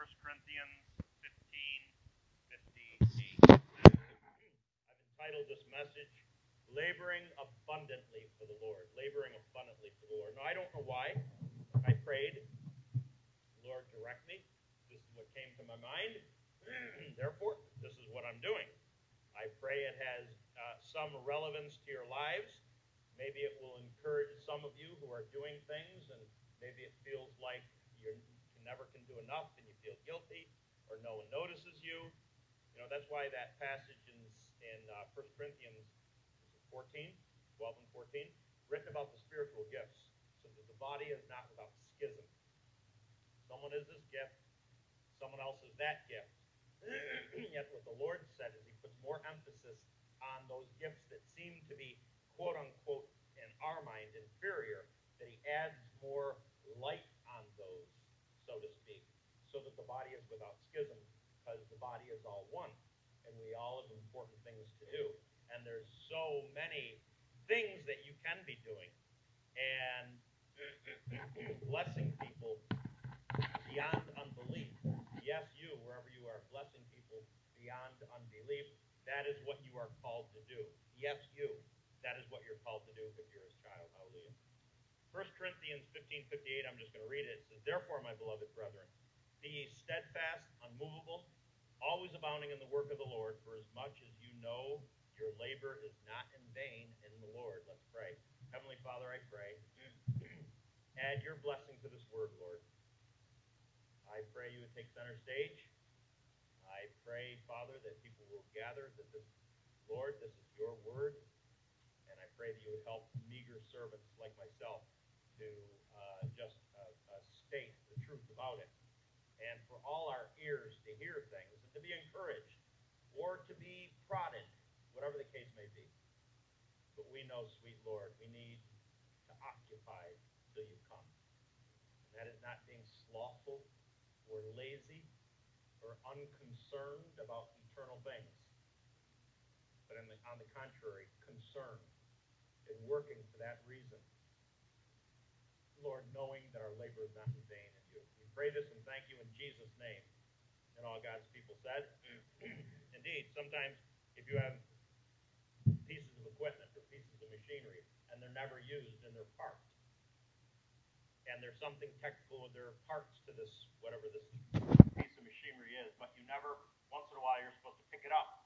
1 Corinthians 15:58. I've entitled this message, Laboring Abundantly for the Lord. Laboring abundantly for the Lord. Now, I don't know why. I prayed, Lord, direct me. This is what came to my mind. Therefore, this is what I'm doing. I pray it has some relevance to your lives. Maybe it will encourage some of you who are doing things, and maybe it feels like you never can do enough, and you feel guilty, or no one notices you. You know, that's why that passage in 1 Corinthians 14, 12 and 14, written about the spiritual gifts, so that the body is not without schism. Someone is this gift, someone else is that gift. Yet what the Lord said is he puts more emphasis on those gifts that seem to be, quote unquote, in our mind, inferior, that he adds more light on those, so to speak, so that the body is without schism, because the body is all one, and we all have important things to do. And there's so many things that you can be doing, and blessing people beyond unbelief. Yes, you, wherever you are, blessing people beyond unbelief, that is what you are called to do. Yes, you, that is what you're called to do if you're his child. Hallelujah. 1 Corinthians 15:58, I'm just going to read it. It says, Therefore, my beloved brethren, be ye steadfast, unmovable, always abounding in the work of the Lord, for as much as you know your labor is not in vain in the Lord. Let's pray. Heavenly Father, I pray, add your blessing to this word, Lord. I pray you would take center stage. I pray, Father, that people will gather, that this, Lord, this is your word, and I pray that you would help meager servants like myself to just state the truth about it, and for all our ears to hear things and to be encouraged or to be prodded, whatever the case may be. But we know, sweet Lord, we need to occupy till you come. And that is not being slothful or lazy or unconcerned about eternal things, but on the contrary, concerned and working for that reason. Lord, knowing that our labor is not in vain in you. We pray this and thank you in Jesus' name. And all God's people said, Indeed, sometimes if you have pieces of equipment or pieces of machinery and they're never used and they're parked, and there's something technical with their parts to this, whatever this piece of machinery is, but you never, once in a while, you're supposed to pick it up,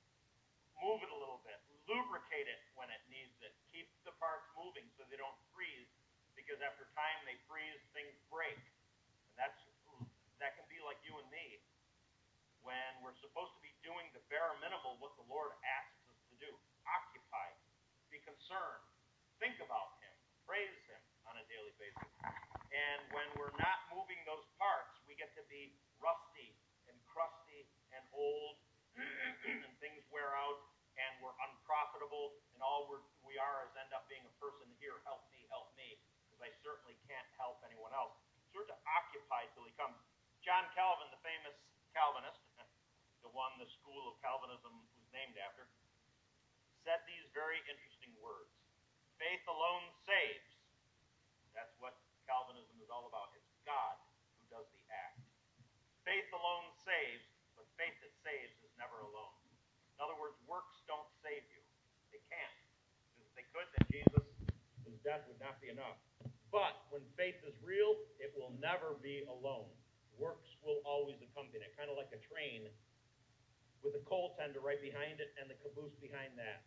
move it a little bit, lubricate it when it needs it, keep the parts moving so they don't freeze, because after time they freeze, things break. And that can be like you and me, when we're supposed to be doing the bare minimal, what the Lord asks us to do. Occupy, be concerned, think about him, praise him on a daily basis. And when we're not moving those parts, we get to be rusty and crusty and old, and things wear out, and we're unprofitable, and all we are is end up being a person here, help me, because I certainly can't help anyone else. So we're to occupy till he comes. John Calvin, the famous Calvinist, the one the school of Calvinism was named after, said these very interesting words. Faith alone saves. That's what Calvinism is all about. It's God who does the act. Faith alone saves, but faith that saves is never alone. In other words, works don't save you. They can't. If they could, then Jesus' death would not be enough. But when faith is real, it will never be alone. Works will always accompany it, kind of like a train with a coal tender right behind it and the caboose behind that.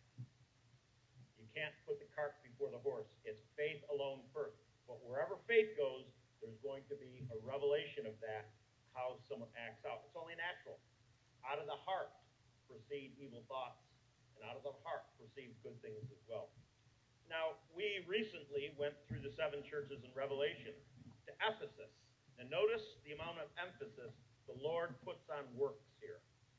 You can't put the cart before the horse. It's faith alone first. But wherever faith goes, there's going to be a revelation of that, how someone acts out. It's only natural. Out of the heart proceed evil thoughts, and out of the heart proceed good things as well. Now, we recently went through the 7 churches in Revelation to Ephesus. And notice the amount of emphasis the Lord puts on works here.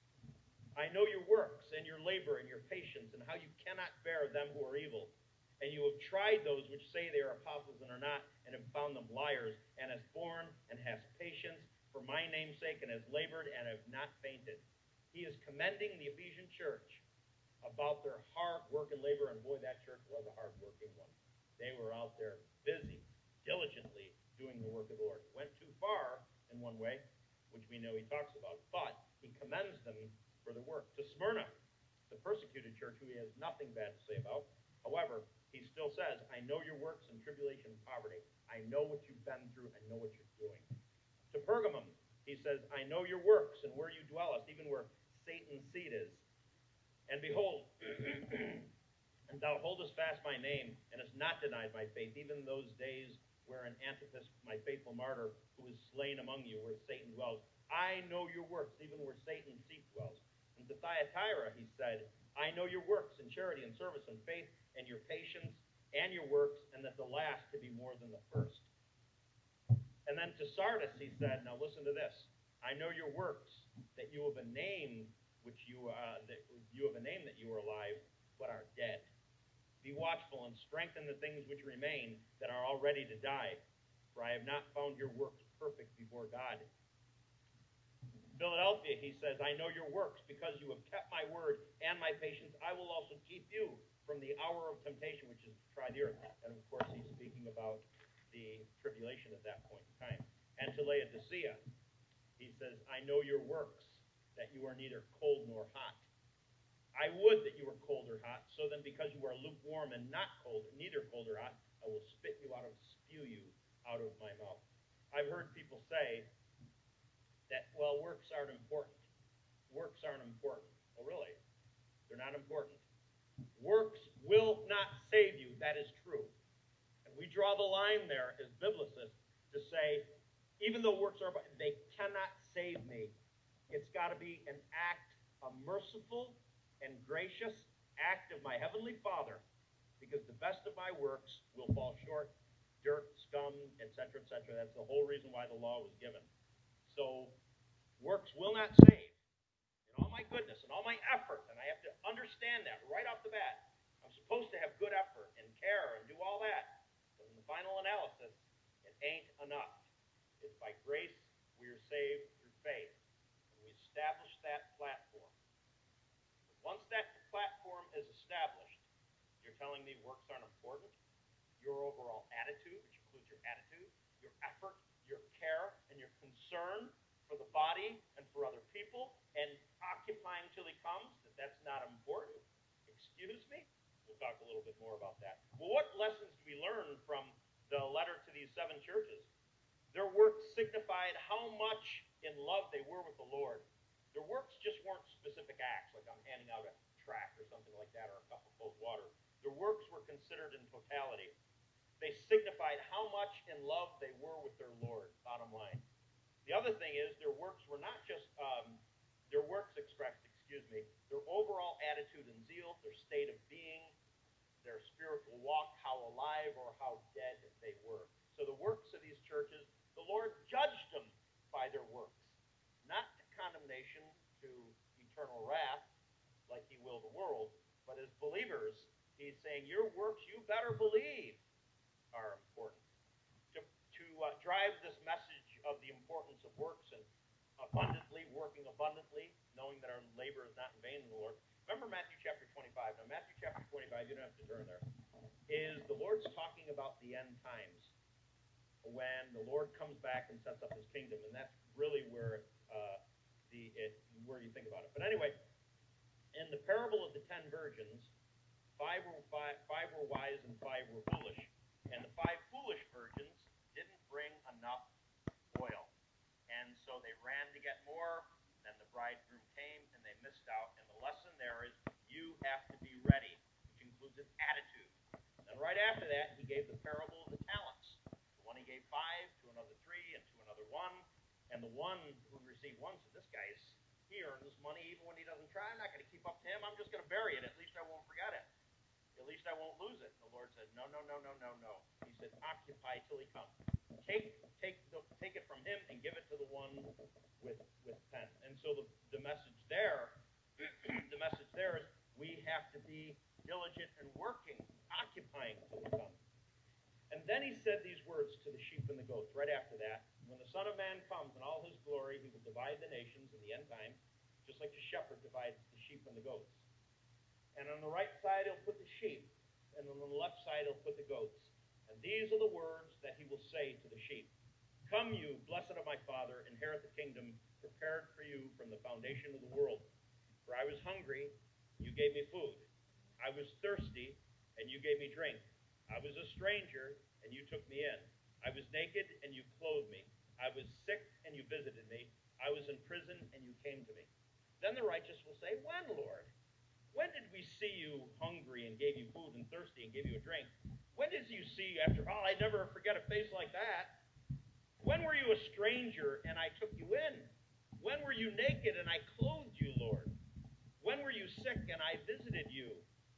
I know your works and your labor and your patience and how you cannot bear them who are evil. And you have tried those which say they are apostles and are not, and have found them liars, and has borne and has patience for my name's sake, and has labored and have not fainted. He is commending the Ephesian church about their hard work and labor, and boy, that church was a hard-working one. They were out there busy, diligently doing the work of the Lord. Went too far in one way, which we know he talks about. But he commends them for their work. To Smyrna, the persecuted church, who he has nothing bad to say about. However, he still says, I know your works in tribulation and poverty. I know what you've been through. I know what you're doing. To Pergamum, he says, I know your works and where you dwellest, even where Satan's seat is. And behold, and thou holdest fast my name, and hast not denied my faith, even those days wherein Antipas, my faithful martyr, who was slain among you, where Satan dwells. I know your works, even where Satan's seat dwells. And to Thyatira he said, I know your works in charity and service and faith and your patience and your works, and that the last to be more than the first. And then to Sardis he said, now listen to this. I know your works, that you have a name that you are alive, but are dead. Be watchful and strengthen the things which remain that are all ready to die, for I have not found your works perfect before God. Philadelphia, he says, I know your works, because you have kept my word and my patience. I will also keep you from the hour of temptation, which is to try the earth. And of course, he's speaking about the tribulation at that point in time. And to Laodicea, he says, I know your works, that you are neither cold nor hot. I would that you were cold or hot, so then because you are lukewarm and not cold, neither cold or hot, I will spew you out of my mouth. I've heard people say that, well, works aren't important. Works aren't important. Well, really, they're not important. Works will not save you. That is true. And we draw the line there as biblicists to say, even though works are, they cannot save me. It's got to be an act, a merciful and gracious act of my Heavenly Father, because the best of my works will fall short, dirt, scum, etc., etc. That's the whole reason why the law was given. So, works will not save. In all my goodness and all my effort, and I have to understand that right off the bat. I'm supposed to have good effort and care and do all that. But in the final analysis, it ain't enough. It's by grace we are saved through faith. And we establish that platform. Once that platform is established, you're telling me works aren't important? Your overall attitude, which includes your attitude, your effort, your care, and your concern for the body and for other people, and occupying till he comes, that's not important? Excuse me? We'll talk a little bit more about that. Well, what lessons do we learn from the letter to these 7 churches? Their works signified how much in love they were with the Lord. Their works just weren't specific acts, like I'm handing out a tract or something like that, or a cup of cold water. Their works were considered in totality. They signified how much in love they were with their Lord, bottom line. The other thing is, their works were not just, their works expressed, their overall attitude and zeal, their state of being, their spiritual walk, how alive or how dead they were. So the works of these churches, the Lord judged them by their works. Not to condemnation, to eternal wrath, like he will the world, but as believers, he's saying, your works, you better believe, are important. To drive this message of the importance of works and abundantly, working abundantly, knowing that our labor is not in vain in the Lord. Remember Matthew chapter 25. Now, Matthew chapter 25, you don't have to turn there, is the Lord's talking about the end times, when the Lord comes back and sets up his kingdom, and that's really where where you think about it. But anyway, in the parable of the 10 virgins, 5 were wise and 5 were foolish, and the 5 foolish virgins didn't bring enough oil, and so they ran to get more. Then the bridegroom came, and they missed out. And the lesson there is, you have to be ready, which includes an attitude. And right after that, he gave the parable of the talents. The one he gave 5, to another 3, and to another 1. And the one who received 1 said, he earns this money even when he doesn't try. I'm not going to keep up to him. I'm just going to bury it. At least I won't forget it. At least I won't lose it. And the Lord said, no. He said, occupy till he comes. Take it from him and give it to the one with 10. And so the message there, is we have to be diligent and working, occupying till he comes. And then he said these words to the sheep and the goats right after that. When the Son of Man comes in all his glory, he will divide the nations in the end time, just like the shepherd divides the sheep and the goats. And on the right side he'll put the sheep, and on the left side he'll put the goats. And these are the words that he will say to the sheep. Come you, blessed of my Father, inherit the kingdom prepared for you from the foundation of the world. For I was hungry, you gave me food. I was thirsty, and you gave me drink. I was a stranger, and you took me in. I was naked, and you clothed me. I was sick, and you visited me. I was in prison, and you came to me. Then the righteous will say, When, Lord? When did we see you hungry and gave you food, and thirsty and gave you a drink? When did you see you after, I never forget a face like that. When were you a stranger and I took you in? When were you naked and I clothed you, Lord? When were you sick and I visited you?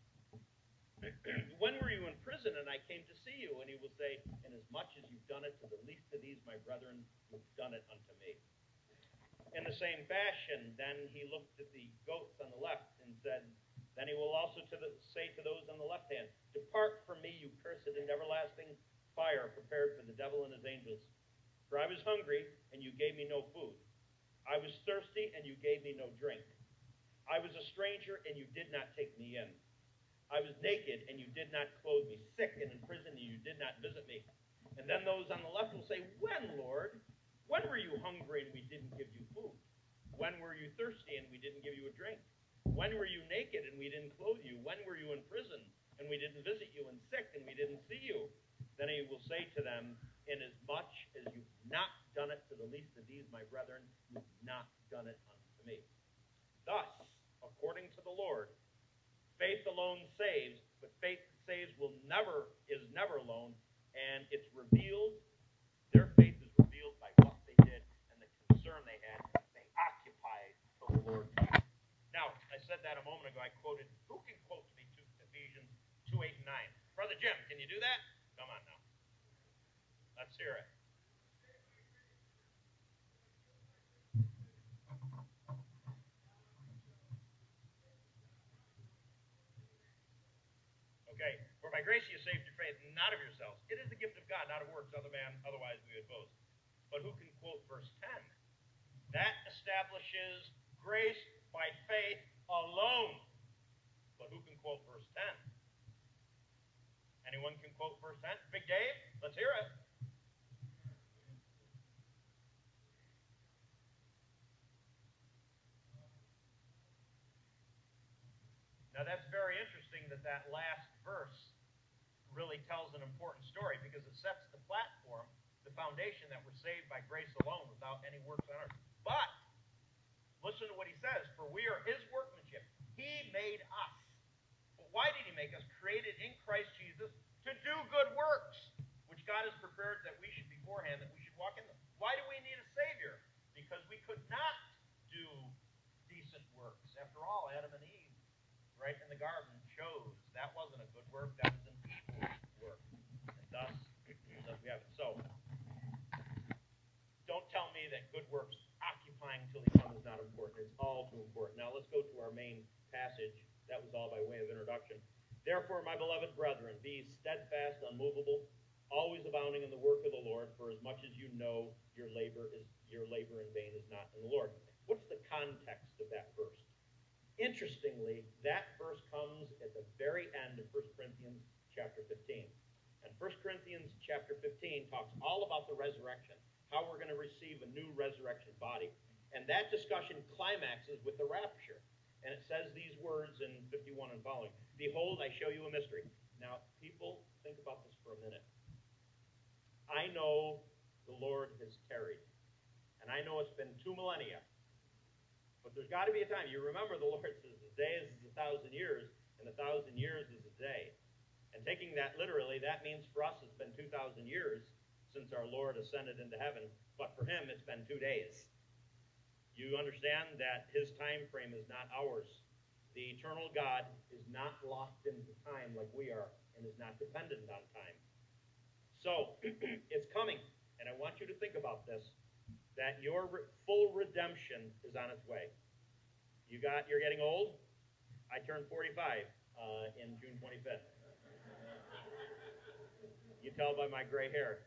When were you in prison and I came to see you? And he will say, Inasmuch as you've done it to the least of these, my brethren, you've done it unto me. In the same fashion, then he looked at the goats on the left and said, Then he will also say to those on the left hand, Depart from me, you cursed, and everlasting fire prepared for the devil and his angels. For I was hungry, and you gave me no food. I was thirsty, and you gave me no drink. I was a stranger, and you did not take me in. I was naked, and you did not clothe me. Sick and in prison, and you did not visit me. And then those on the left will say, When, Lord? When were you hungry, and we didn't give you food? When were you thirsty, and we didn't give you a drink? When were you naked, and we didn't clothe you? When were you in prison, and we didn't visit you, and sick, and we didn't see you? Then he will say to them, Inasmuch as you've not done it to the least of these, my brethren, you've not done it unto me. Thus, according to the Lord, faith alone saves, but faith that saves is never alone, and it's revealed, their faith is revealed by what they did and the concern they had. They occupied till the Lord comes. Now, I said that a moment ago. I quoted, who can quote to me Ephesians 2:8 and 9? Brother Jim, can you do that? Come on now. Let's hear it. Okay. For by grace you saved your faith, not of yourselves. It is the gift of God, not of works, otherwise we would boast. But who can quote verse 10? That establishes grace by faith alone. But who can quote verse 10? Anyone can quote verse 10? Big Dave, let's hear it. Now that's very interesting that last verse really tells an important story because it sets the platform, the foundation that we're saved by grace alone without any works on earth. But listen to what he says, for we are his workmanship. He made us. But why did he make us? Created in Christ Jesus to do good works, which God has prepared that we should beforehand, that we should walk in them. Why do we need a Savior? Because we could not do decent works. After all, Adam and Eve, right in the garden, chose. That wasn't a good work. That was an evil work. And thus we have it. So, don't tell me that good works occupying till he comes is not important. It's all too important. Now let's go to our main passage. That was all by way of introduction. Therefore, my beloved brethren, be steadfast, unmovable, always abounding in the work of the Lord, for as much as you know your labor in vain is not in the Lord. What's the context of that verse? Interestingly, that verse comes at the very end of 1 Corinthians chapter 15. And 1 Corinthians chapter 15 talks all about the resurrection, how we're going to receive a new resurrection body. And that discussion climaxes with the rapture. And it says these words in 51 and following. Behold, I show you a mystery. Now, people, think about this for a minute. I know the Lord has tarried. And I know it's been 2 millennia. But there's got to be a time. You remember the Lord says a day is 1,000 years, and 1,000 years is a day. And taking that literally, that means for us it's been 2,000 years since our Lord ascended into heaven. But for him, it's been 2 days. You understand that his time frame is not ours. The eternal God is not locked into time like we are and is not dependent on time. So, it's coming. And I want you to think about this, that your full redemption is on its way. You're getting old? I turned 45 in June 25th. You tell by my gray hair.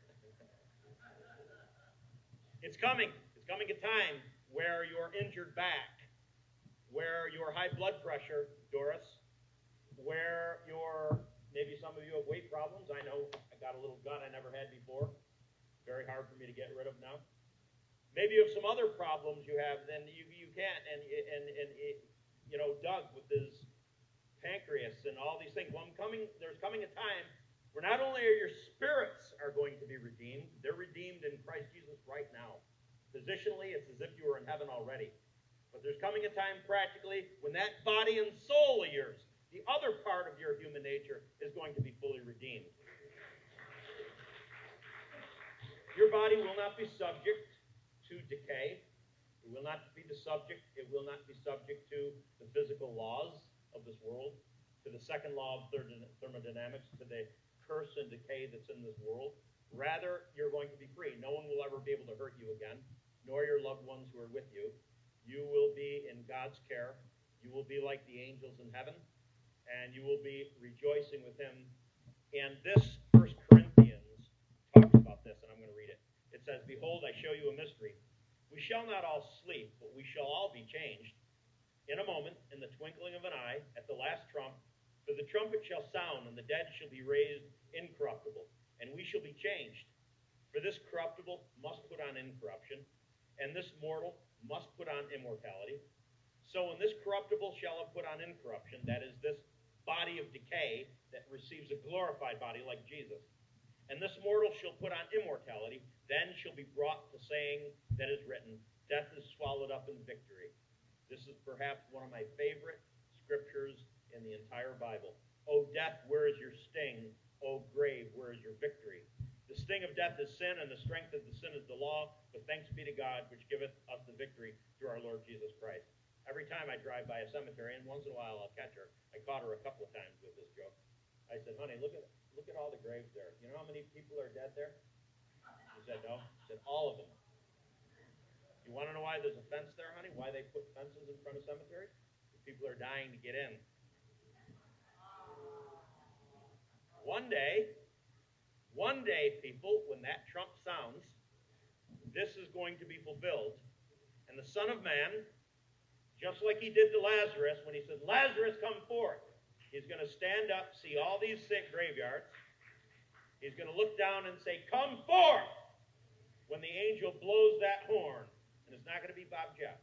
It's coming. It's coming a time where your injured back, where your high blood pressure, Doris, where maybe some of you have weight problems. I know I got a little gut I never had before. very hard for me to get rid of now. Maybe you have some other problems you have, then you can't. And Doug with his pancreas and all these things. Well, there's coming a time where not only are your spirits are going to be redeemed, they're redeemed in Christ Jesus right now. Positionally, it's as if you were in heaven already. But there's coming a time practically when that body and soul of yours, the other part of your human nature, is going to be fully redeemed. Your body will not be subject to decay. It will not be subject to the physical laws of this world, to the second law of thermodynamics, to the curse and decay that's in this world. Rather, you're going to be free. No one will ever be able to hurt you again, nor your loved ones who are with you. You will be in God's care. You will be like the angels in heaven, and you will be rejoicing with him. And this 1 Corinthians talks about this, and I'm going to read it. It says, "Behold, I show you a mystery. We shall not all sleep, but we shall all be changed. In a moment, in the twinkling of an eye, at the last trump, for the trumpet shall sound, and the dead shall be raised incorruptible, and we shall be changed. For this corruptible must put on incorruption, and this mortal must put on immortality. So when this corruptible shall have put on incorruption, that is, this body of decay that receives a glorified body like Jesus, and this mortal shall put on immortality, then shall be brought the saying that is written, death is swallowed up in victory." This is perhaps one of my favorite scriptures in the entire Bible. "O death, where is your sting? O grave, where is your victory? The sting of death is sin, and the strength of the sin is the law. But thanks be to God, which giveth us the victory through our Lord Jesus Christ." Every time I drive by a cemetery, and once in a while I'll catch her. I caught her a couple of times with this joke. I said, "Honey, look at all the graves there. You know how many people are dead there?" She said, "No." I said, "All of them." You want to know why there's a fence there, honey? Why they put fences in front of cemeteries? Because people are dying to get in. One day, people, when that trump sounds, this is going to be fulfilled. And the Son of Man, just like he did to Lazarus, when he said, "Lazarus, come forth," he's going to stand up, see all these sick graveyards. He's going to look down and say, "Come forth," when the angel blows that horn. And it's not going to be Bob Jeff.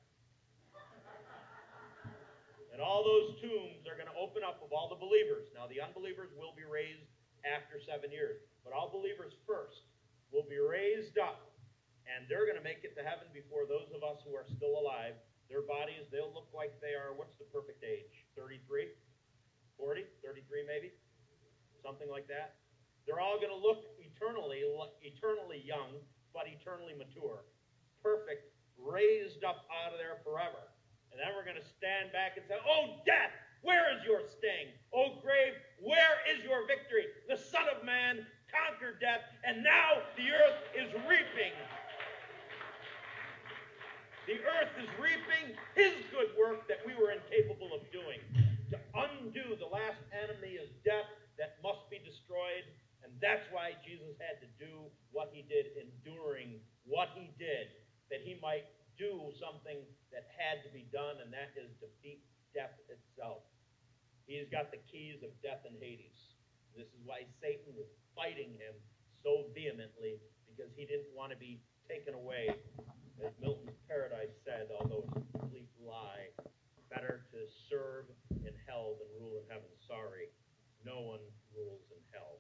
And all those tombs are going to open up of all the believers. Now, the unbelievers will be raised after 7 years. But all believers first will be raised up. And they're going to make it to heaven before those of us who are still alive. Their bodies, they'll look like they are, what's the perfect age? 33? 40? 33 maybe? Something like that. They're all going to look eternally young, but eternally mature. Perfect, raised up out of there forever. And then we're going to stand back and say, "Oh, death, where is your sting? Oh, grave, where is your victory? The Son of Man conquered death, and now the earth is reaping. The earth is reaping his good work that we were incapable of doing. To undo the last enemy is death that must be destroyed. And that's why Jesus had to do what he did, enduring what he did, that he might do something that had to be done, and that is defeat death itself. He's got the keys of death and Hades. This is why Satan was fighting him so vehemently, because he didn't want to be taken away. As Milton's Paradise said, although it's a complete lie, better to serve in hell than rule in heaven. Sorry, no one rules in hell.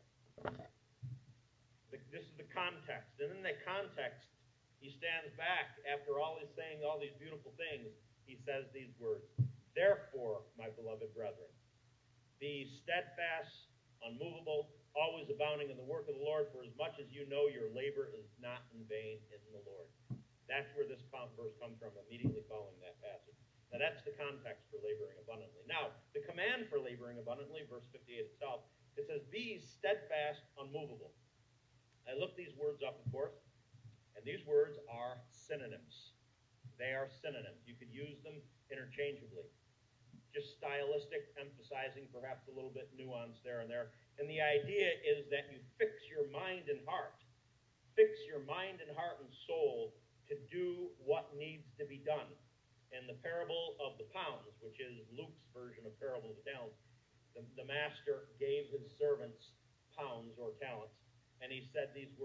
This is the context. And in the context, he stands back after all he's saying, all these beautiful things. He says these words, "Therefore, my beloved brethren, be steadfast, unmovable, always abounding in the work of the Lord, for as much as you know your labor is not in vain in the Lord." That's where this verse comes from, immediately following that passage. Now, that's the context for laboring abundantly. Now, the command for laboring abundantly, verse 58 itself, it says, "Be steadfast, unmovable." I looked these words up, of course, and these words are synonyms. They are synonyms. You could use them interchangeably. Just stylistic, emphasizing perhaps a little bit nuance there and there. And the idea is that you fix your mind and heart. Fix your mind and heart and soul to do what needs to be done. In the parable of the pounds, which is Luke's version of parable of the talents, the master gave his servants pounds or talents, and he said these words,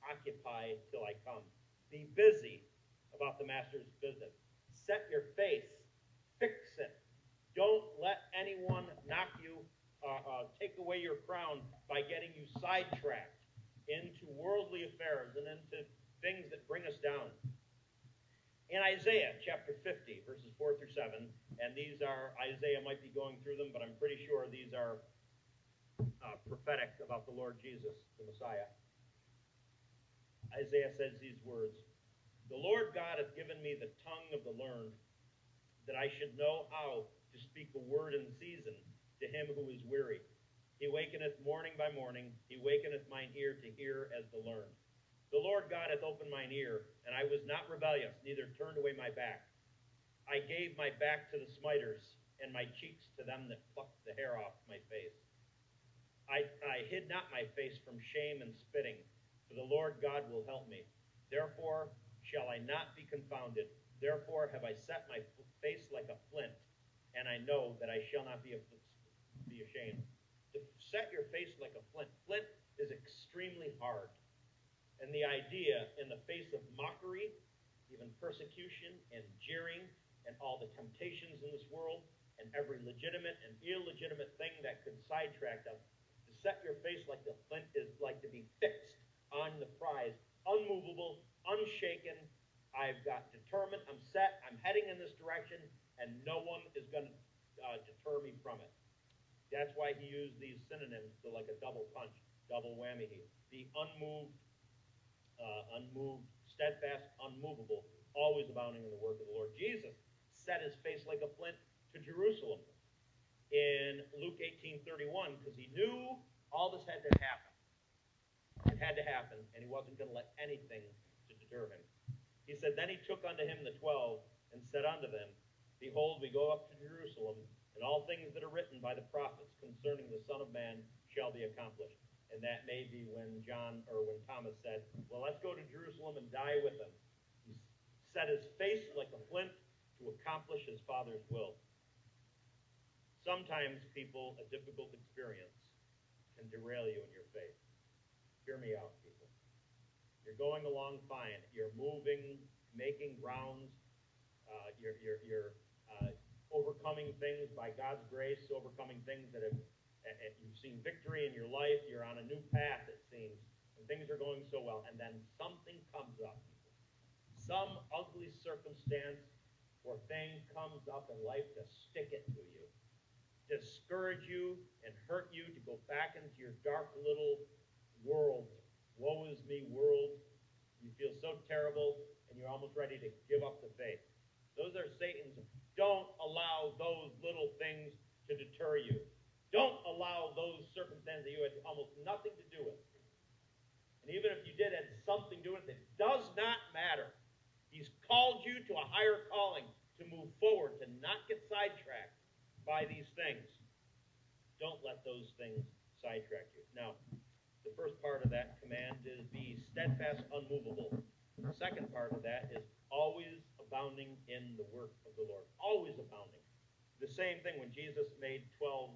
occupy till I come. Be busy about the master's business. Set your face. Fix it. Don't let anyone knock you, take away your crown by getting you sidetracked into worldly affairs and into things that bring us down. In Isaiah chapter 50, verses 4 through 7, and these are, Isaiah might be going through them, but I'm pretty sure these are prophetic about the Lord Jesus, the Messiah. Isaiah says these words, "The Lord God hath given me the tongue of the learned, that I should know how to speak a word in season to him who is weary. He wakeneth morning by morning, he wakeneth mine ear to hear as the learned. The Lord God hath opened mine ear, and I was not rebellious, neither turned away my back. I gave my back to the smiters, and my cheeks to them that plucked the hair off my face. I hid not my face from shame and spitting, for the Lord God will help me. Therefore shall I not be confounded. Therefore have I set my face like a flint, and I know that I shall not be ashamed." To set your face like a flint. Flint is extremely hard. And the idea, in the face of mockery, even persecution and jeering, and all the temptations in this world, and every legitimate and illegitimate thing that could sidetrack them, to set your face like the flint is like to be fixed on the prize, unmovable, unshaken. I've got determined, I'm set, I'm heading in this direction, and no one is going to deter me from it. That's why he used these synonyms to like a double punch, double whammy here. The unmoved, steadfast, unmovable, always abounding in the work of the Lord. Jesus set his face like a flint to Jerusalem in Luke 18:31 because he knew all this had to happen. It had to happen, and he wasn't going to let anything to deter him. He said, "Then he took unto him the 12 and said unto them, Behold, we go up to Jerusalem, and all things that are written by the prophets concerning the Son of Man shall be accomplished." And that may be when Thomas said, "Well, let's go to Jerusalem and die with him." He set his face like a flint to accomplish his Father's will. Sometimes, people, a difficult experience can derail you in your faith. Hear me out, people. You're going along fine. You're moving, making grounds. You're overcoming things by God's grace, overcoming things that you've seen victory in your life. You're on a new path, it seems, and things are going so well. And then something comes up. Some ugly circumstance or thing comes up in life to stick it to you, discourage you and hurt you to go back into your dark little world. Woe is me world. You feel so terrible and you're almost ready to give up the faith. Those are Satan's. Don't allow those little things to deter you. Don't allow those circumstances that you had almost nothing to do with. And even if you did have something to do with it, it does not matter. He's called you to a higher calling, to move forward, to not get sidetracked by these things. Don't let those things sidetrack you. Now, the first part of that command is be steadfast, unmovable. The second part of that is always abounding in the work of the Lord. Always abounding. The same thing when Jesus made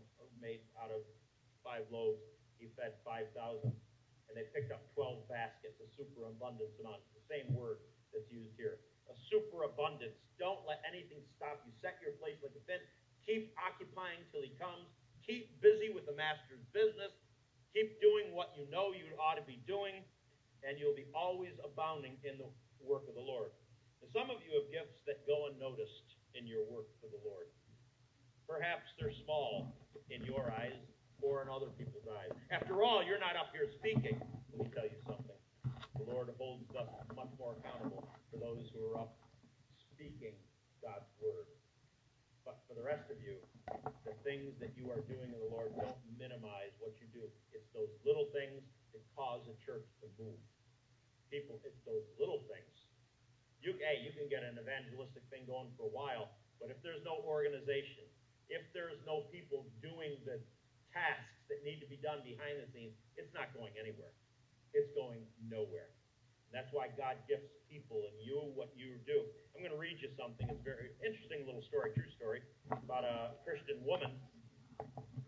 out of 5 loaves, he fed 5,000. And they picked up 12 baskets, a superabundance amount. It's the same word that's used here. A superabundance. Don't let anything stop you. Set your place like a flint. Keep occupying till he comes. Keep busy with the master's business. Keep doing what you know you ought to be doing, and you'll be always abounding in the work of the Lord. Now, some of you have gifts that go unnoticed in your work for the Lord. Perhaps they're small in your eyes or in other people's eyes. After all, you're not up here speaking. Let me tell you something. The Lord holds us much more accountable for those who are up speaking God's word. But for the rest of you, the things that you are doing in the Lord, don't minimize what you do. It's those little things that cause a church to move. People, it's those little things. You can get an evangelistic thing going for a while, but if there's no organization, if there's no people doing the tasks that need to be done behind the scenes, it's not going anywhere. It's going nowhere. And that's why God gifts people and you what you do. I'm going to read you something. It's a very interesting little story, true story, about a Christian woman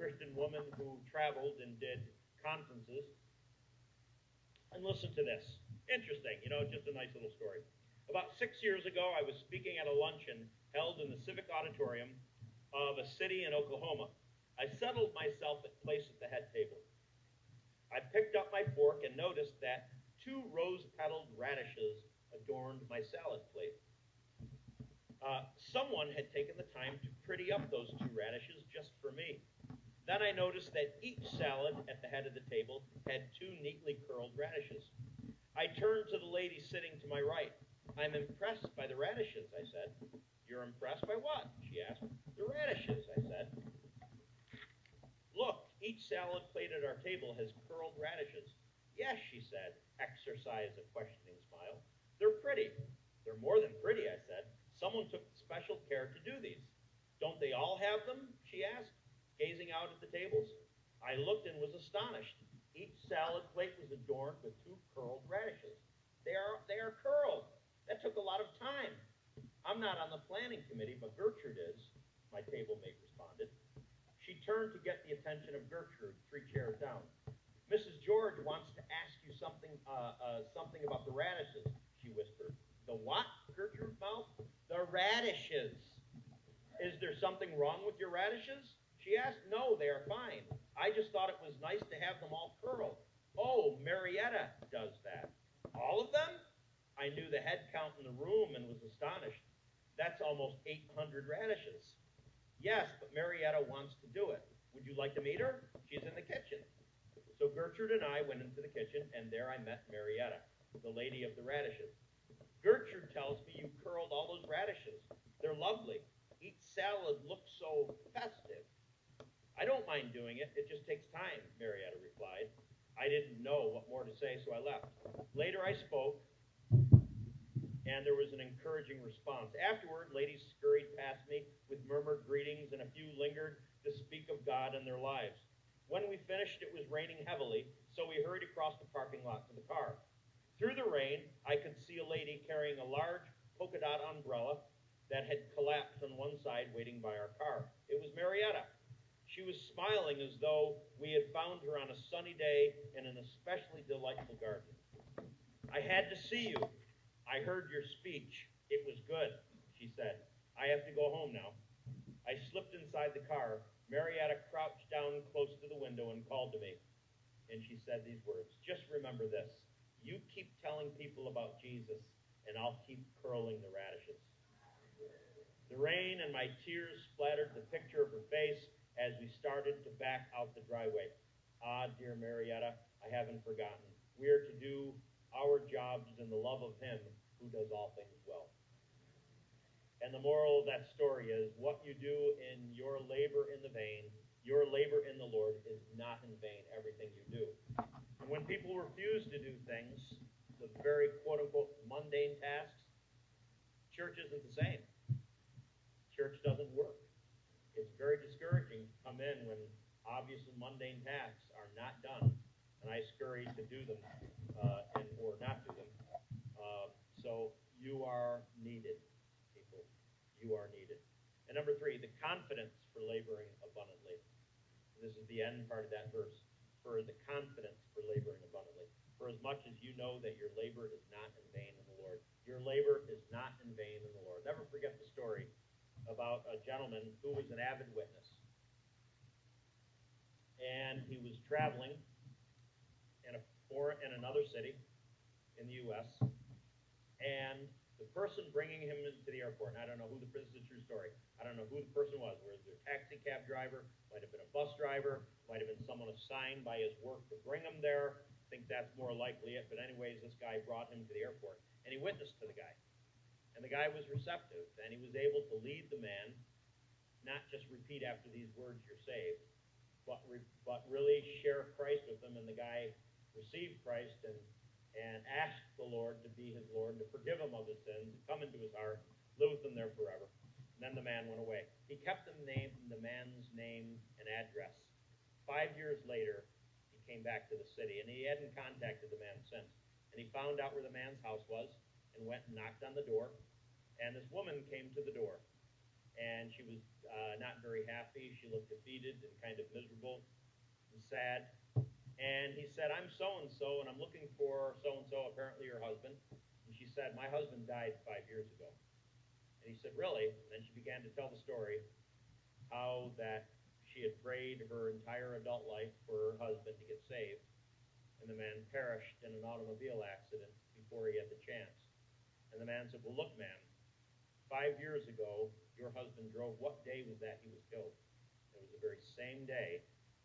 who traveled and did conferences. And listen to this. Interesting, just a nice little story. About 6 years ago, I was speaking at a luncheon held in the Civic Auditorium of a city in Oklahoma. I settled myself at place at the head table. I picked up my fork and noticed that 2 rose-petaled radishes adorned my salad plate. Someone had taken the time to pretty up those 2 radishes just for me. Then I noticed that each salad at the head of the table had 2 neatly curled radishes. I turned to the lady sitting to my right. I'm impressed by the radishes, I said. You're impressed by what? She asked. The radishes, I said. Look, each salad plate at our table has curled radishes. Yes, she said, exercise a questioning smile. They're pretty. They're more than pretty, I said. Someone took special care to do these. Don't they all have them? She asked, gazing out at the tables. I looked and was astonished. Each salad plate was adorned with 2 curled radishes. They are curled. That took a lot of time. I'm not on the planning committee, but Gertrude is, my table mate responded. She turned to get the attention of Gertrude, 3 chairs down. Mrs. George wants to ask you something about the radishes, she whispered. The what? Gertrude mouthed. The radishes. Is there something wrong with your radishes? She asked. No, they are fine. I just thought it was nice to have them all curled. Oh, Marietta does that. All of them? I knew the head count in the room and was astonished. That's almost 800 radishes. Yes, but Marietta wants to do it. Would you like to meet her? She's in the kitchen. So Gertrude and I went into the kitchen, and there I met Marietta, the lady of the radishes. Gertrude tells me you curled all those radishes. They're lovely. Each salad looks so festive. I don't mind doing it. It just takes time, Marietta replied. I didn't know what more to say, so I left. Later I spoke, and there was an encouraging response. Afterward, ladies scurried past me with murmured greetings, and a few lingered to speak of God and their lives. When we finished, it was raining heavily, so we hurried across the parking lot to the car. Through the rain, I could see a lady carrying a large polka dot umbrella that had collapsed on one side waiting by our car. It was Marietta. She was smiling as though we had found her on a sunny day in an especially delightful garden. I had to see you. I heard your speech. It was good, she said. I have to go home now. I slipped inside the car. Marietta crouched down close to the window and called to me. And she said these words, just remember this. You keep telling people about Jesus, and I'll keep curling the radishes. The rain and my tears splattered the picture of her face as we started to back out the driveway. Ah, dear Marietta, I haven't forgotten. We are to do our jobs in the love of Him who does all things well. And the moral of that story is, what you do in your labor in the vein, your labor in the Lord is not in vain, everything you do. And when people refuse to do things, the very quote-unquote mundane tasks, church isn't the same. Church doesn't work. It's very discouraging to come in when obviously mundane tasks are not done, and I scurry to do them or not do them. So you are needed, people. You are needed. And number 3, the confidence for laboring abundantly. This is the end part of that verse. For the confidence for laboring abundantly. For as much as you know that your labor is not in vain in the Lord. Your labor is not in vain in the Lord. Never forget the story about a gentleman who was an avid witness. And he was traveling in another city in the U.S., and the person bringing him into the airport, and I don't know this is a true story, I don't know who the person was, whether it was a taxi cab driver, might have been a bus driver, might have been someone assigned by his work to bring him there. I think that's more likely it, but anyways, this guy brought him to the airport, and he witnessed to the guy. And the guy was receptive, and he was able to lead the man, not just repeat after these words, you're saved, but really share Christ with him, and the guy received Christ and asked the Lord to be his Lord, to forgive him of his sins, to come into his heart, live with him there forever. And then the man went away. He kept the man's name and address. 5 years later, he came back to the city, and he hadn't contacted the man since. And he found out where the man's house was and went and knocked on the door. And this woman came to the door, and she was not very happy. She looked defeated and kind of miserable and sad. And he said, I'm so-and-so, and I'm looking for so-and-so, apparently your husband. And she said, my husband died 5 years ago. And he said, really? And then she began to tell the story how that she had prayed her entire adult life for her husband to get saved, and the man perished in an automobile accident before he had the chance. And the man said, well, look, man, 5 years ago, your husband drove. What day was that he was killed? It was the very same day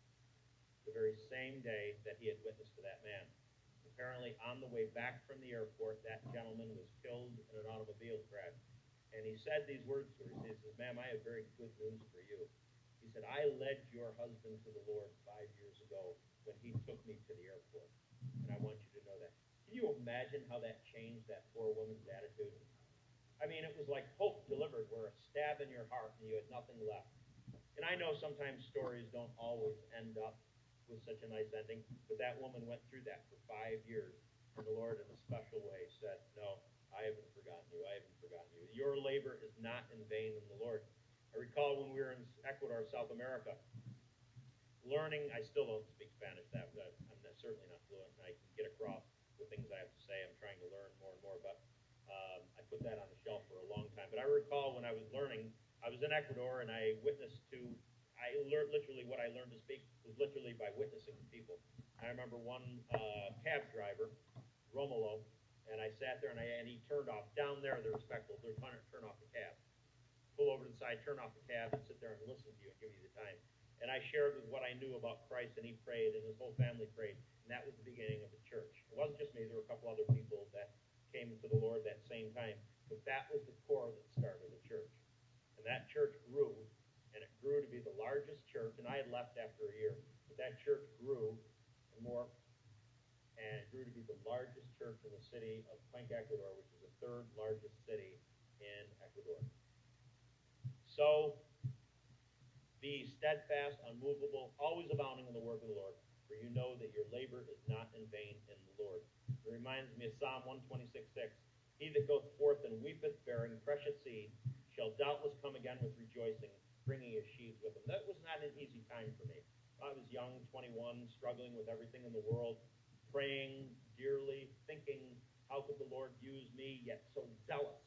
that he had witnessed to that man. Apparently, on the way back from the airport, that gentleman was killed in an automobile crash. And he said these words to her. He says, ma'am, I have very good news for you. He said, I led your husband to the Lord 5 years ago when he took me to the airport. And I want you to know that. Can you imagine how that changed that poor woman's attitude? I mean, it was like hope delivered, where a stab in your heart and you had nothing left. And I know sometimes stories don't always end up with such a nice ending, but that woman went through that for 5 years, and the Lord in a special way said, no, I haven't forgotten you. I haven't forgotten you. Your labor is not in vain in the Lord. I recall when we were in Ecuador, South America, learning. I still don't speak Spanish that well. I'm certainly not fluent, and I can get across the things I have to say. I'm trying to learn more and more, but I put that on the shelf for a long time. But I recall when I was learning, I was in Ecuador, and I witnessed to, I learned literally what I learned to speak was literally by witnessing to people. I remember one cab driver, Romulo, and I sat there, and he turned off. Down there, they're respectful. They're trying to turn off the cab. Pull over to the side, turn off the cab, and sit there and listen to you and give you the time. And I shared with what I knew about Christ, and he prayed, and his whole family prayed. And that was the beginning of the church. It wasn't just me. There were a couple other people that came to the Lord that same time. But that was the core that started the church. And that church grew, and it grew to be the largest church. And I had left after a year. But that church grew and more, and it grew to be the largest church in the city of Cuenca, Ecuador, which is the third largest city in Ecuador. So, be steadfast, unmovable, always abounding in the work of the Lord, for you know that your labor is not in vain in the Lord. It reminds me of Psalm 126:6. He that goeth forth and weepeth, bearing precious seed, shall doubtless come again with rejoicing, bringing his sheaves with him. That was not an easy time for me. I was young, 21, struggling with everything in the world, praying dearly, thinking, how could the Lord use me, yet so zealous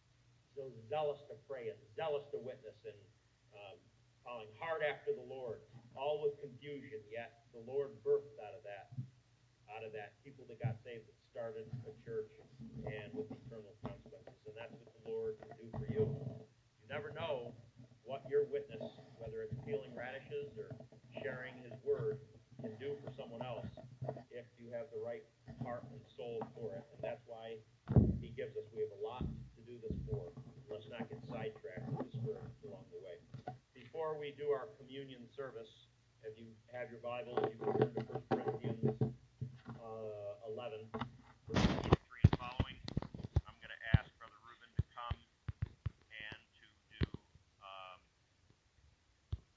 to pray and zealous to witness, and following hard after the Lord, all with confusion, yet the Lord birthed out of that people that got saved, that started a church, and with eternal consequences. And that's what the Lord can do for you. You never know what your witness, whether it's peeling radishes or sharing his word, can do for someone else if you have the right heart and soul for it. And that's why he gives us. We have a lot to do this for. Let's not get sidetracked and discouraged along the way. Before we do our communion service, if you have your Bible, you can turn to 1 Corinthians 11.